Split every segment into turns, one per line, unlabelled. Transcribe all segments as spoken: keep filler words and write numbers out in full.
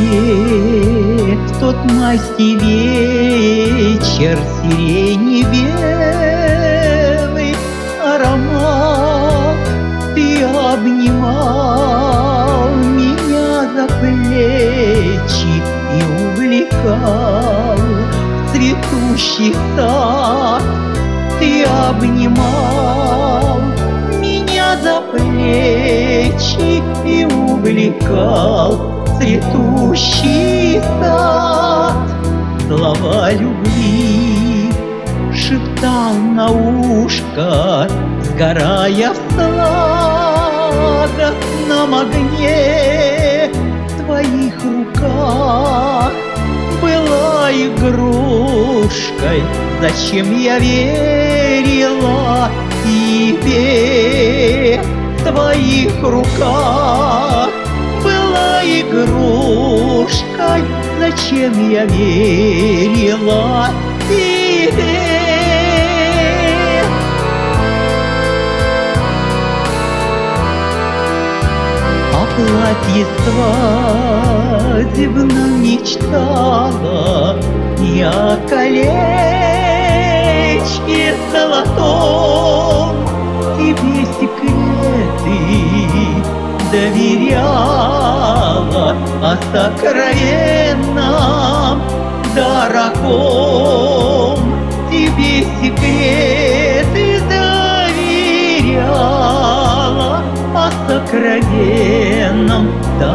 тебе в тот майский вечер сирени белый аромат. Ты обнимал меня за плечи и увлекал в цветущий сад. Ты обнимал меня за плечи и увлекал в цветущий сад. Слова любви шептал на ушко, сгорая в сладостном огне. В твоих руках была игрушкой. Зачем я верила тебе? В твоих руках была игрушкой. Зачем я верила тебе? О платье свадебном мечтала я, о колечке золотом. Тебе секреты доверяла, о сокровенном дорогом. Тебе секреты доверяла, о сокровенном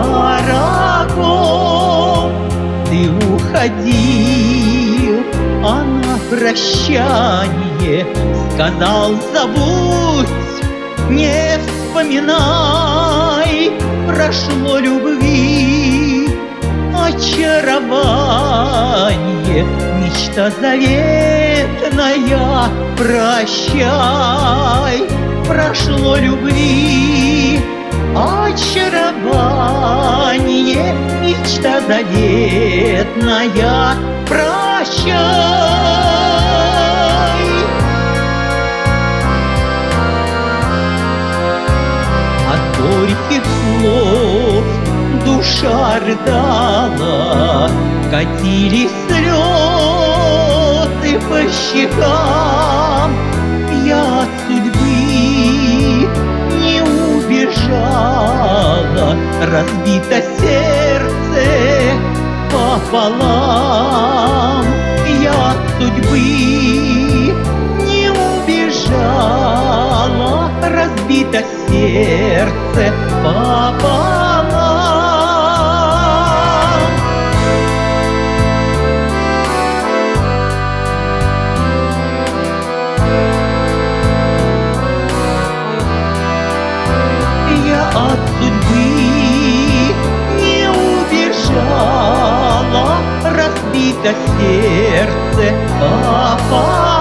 дорогом. Ты уходил, а на прощанье сказал: забудь, не вспоминай. Прошло любви очарование, мечта заветная, прощай. Прошло любви очарование, мечта заветная, прощай. От горьких слов душа рыдала, катились слезы по щекам. Я от судьбы не убежала, разбито сердце пополам. Я от судьбы не убежала, разбито сердце пополам. Я от судьбы не убежала, разбито сердце пополам.